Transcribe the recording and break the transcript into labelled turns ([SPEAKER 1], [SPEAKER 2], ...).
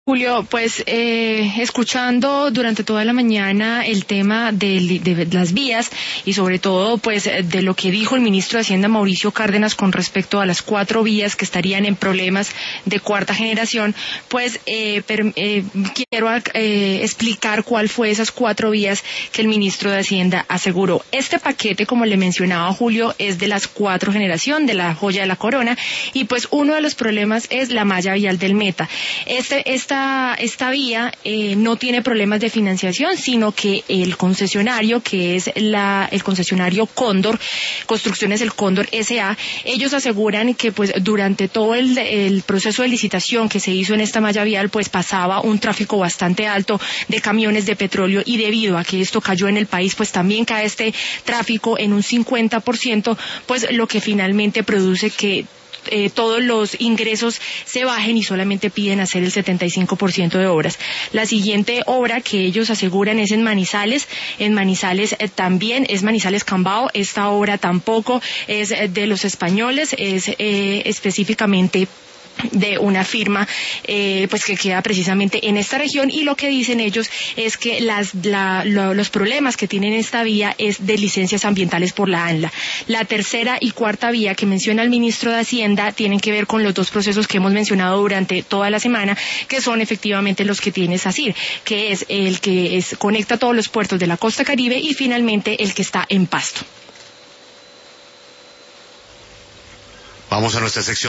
[SPEAKER 1] Julio, pues escuchando durante toda la mañana el tema de las vías y sobre todo pues de lo que dijo el ministro de Hacienda Mauricio Cárdenas con respecto a las 4 vías que estarían en problemas de cuarta generación, pues quiero explicar cuál fue esas 4 vías que el ministro de Hacienda aseguró. Este paquete, como le mencionaba Julio, es de las 4 generación, de la joya de la corona, y pues uno de los problemas es la malla vial del Meta. Esta vía no tiene problemas de financiación, sino que el concesionario, que es el concesionario Cóndor, Construcciones El Cóndor S.A., ellos aseguran que pues durante todo el proceso de licitación que se hizo en esta malla vial, pues pasaba un tráfico bastante alto de camiones de petróleo, y debido a que esto cayó en el país, pues también cae este tráfico en un 50%, pues lo que finalmente produce que todos los ingresos se bajen y solamente piden hacer el 75% de obras. La siguiente obra que ellos aseguran es en Manizales. En Manizales también es Manizales Cambao. Esta obra tampoco es de los españoles, es específicamente de una firma pues que queda precisamente en esta región, y lo que dicen ellos es que los problemas que tienen esta vía es de licencias ambientales por la ANLA. La tercera y cuarta vía que menciona el ministro de Hacienda tienen que ver con los 2 procesos que hemos mencionado durante toda la semana, que son efectivamente los que tiene SACIR, que es el que conecta todos los puertos de la costa Caribe, y finalmente el que está en Pasto.
[SPEAKER 2] Vamos a nuestra sección.